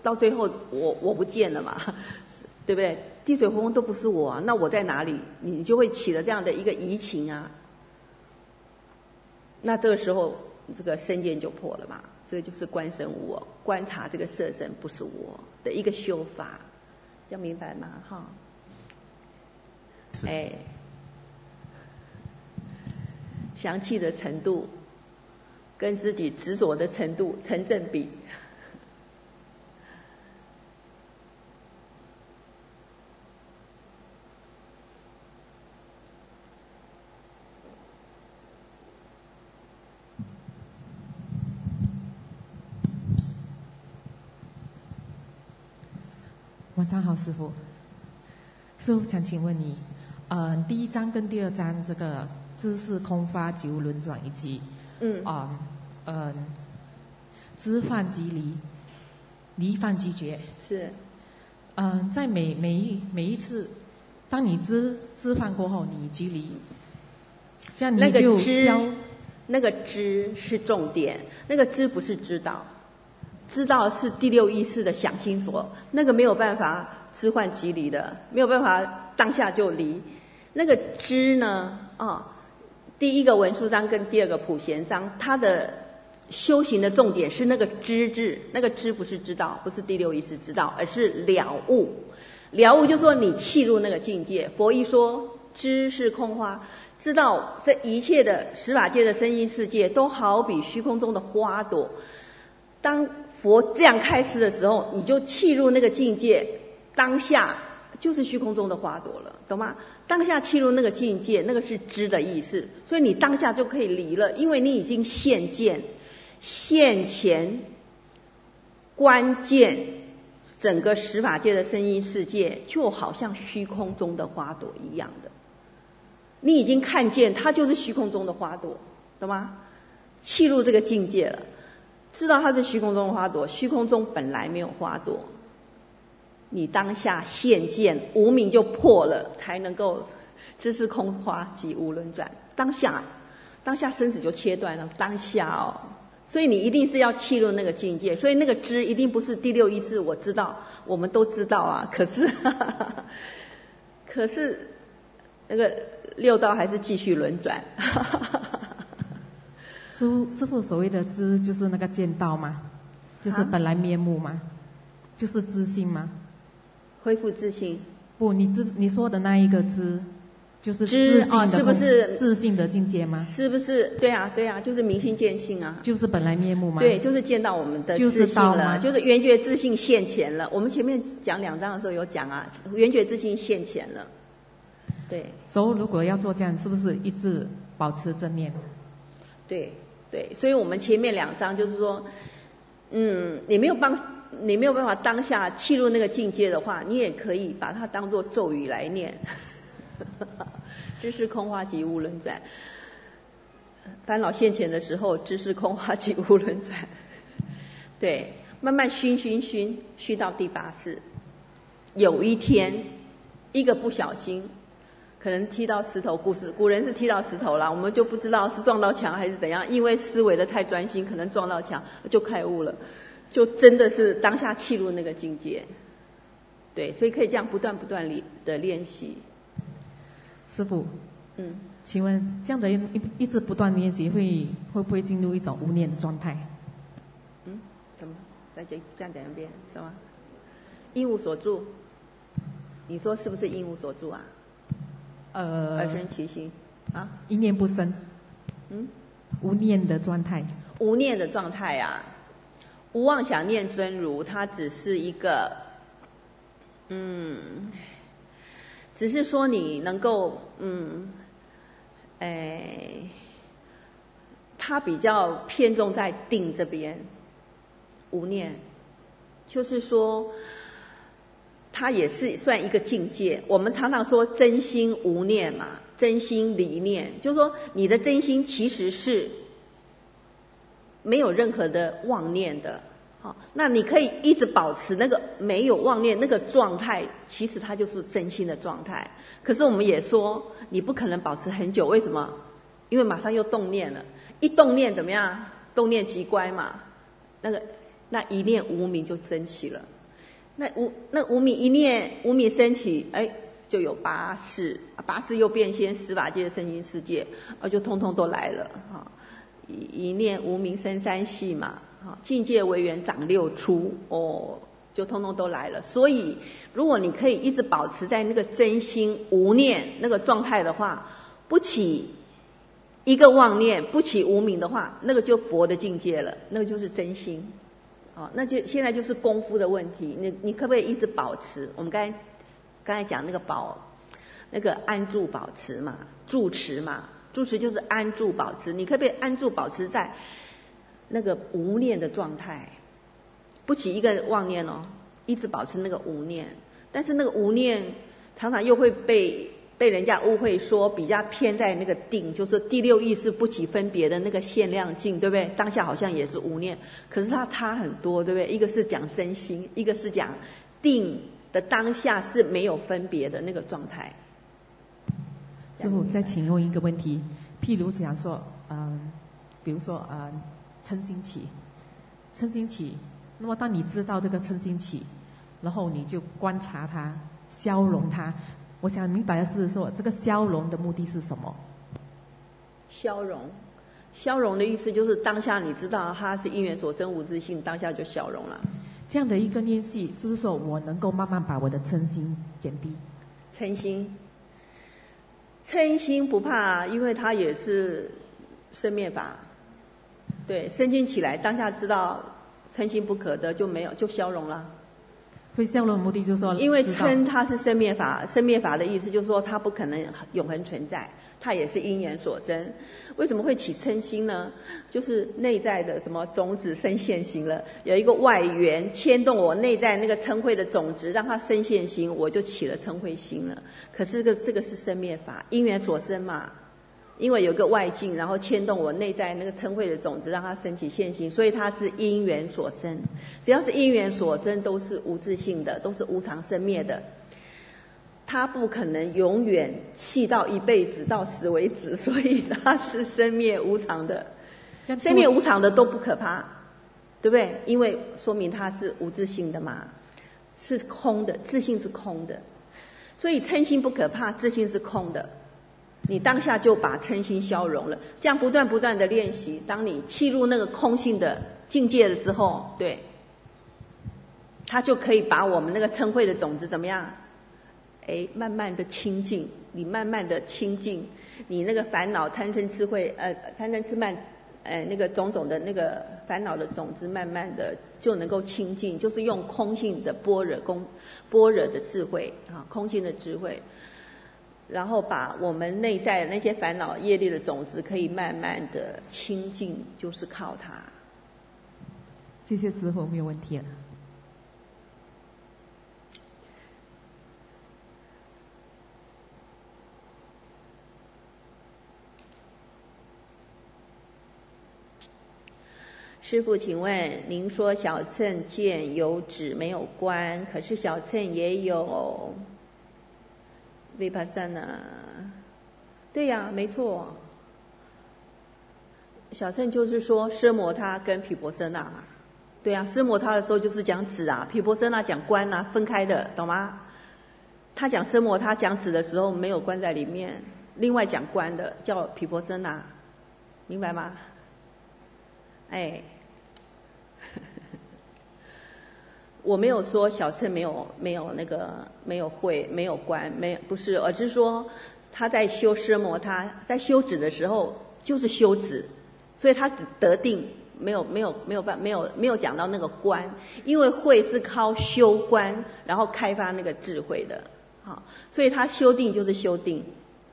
到最后我我不见了嘛，对不对？地水火风都不是我啊，那我在哪里？你就会起了这样的一个疑情啊。那这个时候，这个身见就破了嘛。这个就是观身无我，观察这个色身不是我的一个修法，这样明白吗？哈。哎，详细的程度跟自己执着的程度成正比。 晚上好，师父。师父想请问你，呃，第一章跟第二章这个知识空发即无轮转，以及嗯啊嗯、呃、知犯即离，离犯即觉， 是嗯、呃，在每每一每一次，当你知知犯过后，你即离，这样你就消。 那个知是重点，那个知不是知道。知道是第六意识的想心所，那个没有办法知幻即离的，没有办法当下就离。那个知呢，啊、哦，第一个文殊章跟第二个普贤章，它的修行的重点是那个知字，那个知不是知道，不是第六意识知道，而是了悟。了悟就是说你契入那个境界。佛一说知是空花，知道这一切的十法界的身心世界都好比虚空中的花朵。当佛这样开示的时候，你就契入那个境界，当下就是虚空中的花朵了，懂吗？当下契入那个境界，那个是知的意思，所以你当下就可以离了，因为你已经现见、现前、观见整个十法界的声音世界，就好像虚空中的花朵一样的。你已经看见它就是虚空中的花朵，懂吗？契入这个境界了。知道它是虚空中的花朵，虚空中本来没有花朵，你当下现见无明就破了，才能够知是空花即无轮转。当下，当下生死就切断了，当下哦，所以你一定是要契入那个境界，所以那个知一定不是第六意识我知道，我们都知道啊，可是可是那个六道还是继续轮转。 师父，师父所谓的知就是那个见道吗？就是本来面目吗？就是自性吗？ 恢复自性？ 不，你知你说的那一个知，就是自性的、 哦、是不是自性的境界吗？ 是不是？对啊，对啊，就是明心见性啊， 就是本来面目吗？ 对，就是见到我们的自性了，就是圆觉自性现前了。我们前面讲两章的时候有讲啊，圆觉自性现前了。对。 所以如果要做这样，是不是一直保持正念？ 对。对，所以我们前面两章就是说，嗯，你没有帮，你没有办法当下契入那个境界的话，你也可以把它当作咒语来念。知是空花即无轮转，烦恼现前的时候，知是空花即无轮转。对，慢慢熏熏熏，熏到第八世，有一天，一个不小心。可能踢到石头，古时古人是踢到石头啦，我们就不知道是撞到墙还是怎样，因为思维的太专心，可能撞到墙就开悟了，就真的是当下契入那个境界。对，所以可以这样不断不断的练习。 师父， 嗯， 请问这样的一一直不断练习，会会不会进入一种无念的状态？ 嗯，怎么？再讲这样讲一遍，是吗？因无所住，你说是不是因无所住啊？ 呃， 二生其心，啊， 一念不生， 嗯， 无念的状态， 无念的状态啊，无妄想念真如，它只是一个，嗯，只是说你能够，嗯，哎，它比较偏重在定这边，无念，就是说。它也是算一个境界。我们常常说真心无念嘛，真心离念，就是说你的真心其实是没有任何的妄念的。好，那你可以一直保持那个没有妄念那个状态，其实它就是真心的状态。可是我们也说，你不可能保持很久，为什么？因为马上又动念了，一动念怎么样？动念即乖嘛，那个那一念无明就升起了。 那无那无名一念无名升起，哎，就有八识，八识又变现十法界的身心世界，啊，就通通都来了哈。一一念无名生三系嘛，哈，境界为缘长六出，哦，就通通都来了。所以，如果你可以一直保持在那个真心无念那个状态的话，不起一个妄念，不起无明的话，那个就佛的境界了，那个就是真心。哦，那就现在就是功夫的问题，你你可不可以一直保持？我们刚才刚才讲那个保，那个安住保持嘛，住持嘛，住持就是安住保持，你可不可以安住保持在那个无念的状态，不起一个妄念哦，一直保持那个无念，但是那个无念常常又会被。被人家误会说比较偏在那个定，就是第六意识不起分别的那个限量境，对不对？当下好像也是无念，可是它差很多，对不对？一个是讲真心，一个是讲定的当下是没有分别的那个状态。 师父，再请问一个问题，譬如讲说，嗯，比如说，嗯，嗔心起，嗔心起，那么当你知道这个嗔心起，然后你就观察它，消融它。我想明白的是说，这个消融的目的是什么？ 消融，消融的意思就是当下你知道它是因缘所生无自性，当下就消融了。 这样的一个练习，是不是说我能够慢慢把我的嗔心减低？ 嗔心，嗔心不怕，因为它也是生灭法。对，生心起来，当下知道嗔心不可得，就没有就消融了。 所以消融的目的就是说， 因为嗔它是生灭法，生灭法的意思就是说它不可能永恒存在，它也是因缘所生。为什么会起嗔心呢？就是内在的什么种子生现行了，有一个外缘牵动我内在那个嗔恚的种子，让它生现行，我就起了嗔恚心了。可是这个这个是生灭法，因缘所生嘛。因为有一个外境，然后牵动我内在那个嗔恚的种子，让它升起现行，所以它是因缘所生。只要是因缘所生，都是无自性的，都是无常生灭的。它不可能永远气到一辈子到死为止，所以它是生灭无常的。生灭无常的都不可怕，对不对？因为说明它是无自性的嘛，是空的，自性是空的，所以嗔心不可怕，自性是空的。你当下就把嗔心消融了，这样不断不断的练习，当你契入那个空性的境界了之后，对，它就可以把我们那个嗔恚的种子怎么样？哎，慢慢的清净，你慢慢的清净，你那个烦恼贪嗔痴恚，呃，贪嗔痴慢，呃，那个种种的那个烦恼的种子，慢慢的就能够清净，就是用空性的般若空般若的智慧啊，空性的智慧。然后把我们内在的那些烦恼业力的种子可以慢慢的清净，就是靠它。 谢谢师父，没有问题了。 师父，请问您说小乘见有止没有观，可是小乘也有Vipassana， 对呀，没错。小乘就是说奢摩他跟毗婆舍那嘛，对啊，奢摩他的时候就是讲止啊，毗婆舍那讲观啊，分开的，懂吗？他讲奢摩他讲止的时候没有观在里面，另外讲观的叫毗婆舍那，明白吗？哎。我没有说小乘没有没有那个没有会没有观没有不是，而是说他在修奢摩他在修止的时候就是修止，所以他只得定，没有没有没有办没有没有讲到那个观，因为会是靠修观然后开发那个智慧的，好，所以他修定就是修定，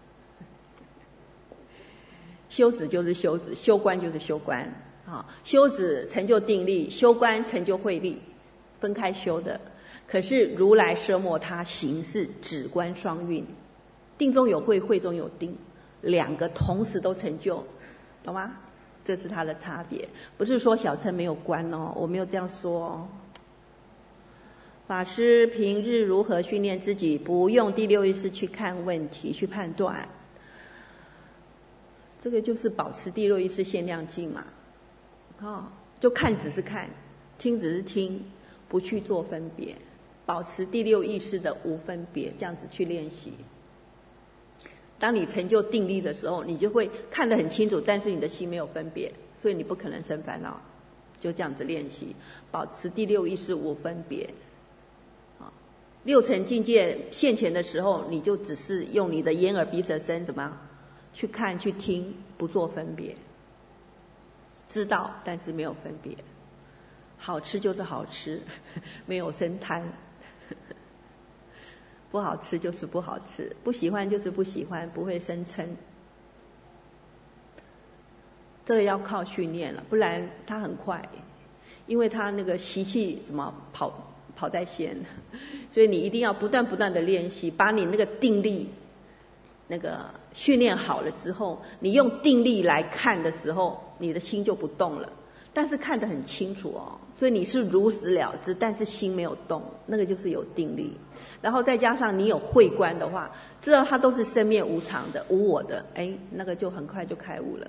修止就是修止，修观就是修观，好，修止成就定力，修观成就慧力。分开修的，可是如来奢摩他行是止观双运，定中有慧，慧中有定，两个同时都成就，懂吗？这是它的差别，不是说小乘没有观哦，我没有这样说哦。法师平日如何训练自己，不用第六意识去看问题去判断？这个就是保持第六意识限量境嘛，哦，就看只是看，听只是听。不去做分别， 保持第六意识的无分别，这样子去练习。当你成就定力的时候，你就会看得很清楚，但是你的心没有分别，所以你不可能生烦恼。就这样子练习，保持第六意识无分别。啊，六层境界现前的时候，你就只是用你的眼耳鼻舌身怎么样去看去听，不做分别，知道但是没有分别。好吃就是好吃，没有生贪。不好吃就是不好吃，不喜欢就是不喜欢，不会生嗔。这个要靠训练了，不然他很快，因为他那个习气怎么跑跑在先，所以你一定要不断不断的练习，把你那个定力那个训练好了之后，你用定力来看的时候，你的心就不动了，但是看得很清楚哦，所以你是如实了知，但是心没有动，那个就是有定力。然后再加上你有慧观的话，知道它都是生灭无常的、无我的，哎，那个就很快就开悟了。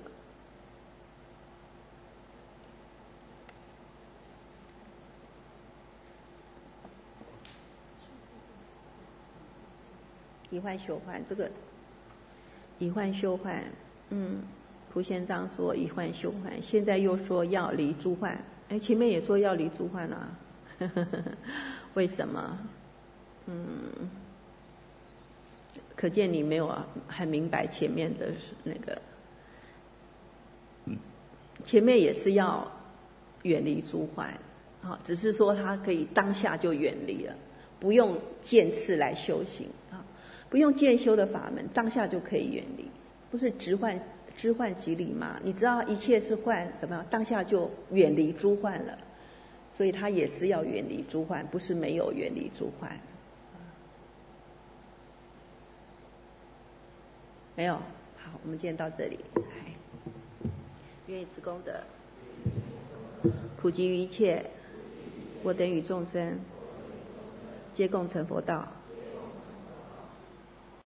以幻修幻，这个以幻修幻，嗯，普贤章说以幻修幻，现在又说要离诸幻，哎，前面也说要离诸幻啊，呵呵呵，为什么？嗯，可见你没有很明白前面的那个，前面也是要远离诸幻，啊，只是说他可以当下就远离了，不用渐次来修行啊，不用渐修的法门，当下就可以远离，不是直幻知幻即离吗？你知道一切是幻，怎么样？当下就远离诸幻了，所以他也是要远离诸幻，不是没有远离诸幻。没有，好，我们今天到这里。愿以此功德，普及于一切，我等与众生，皆共成佛道。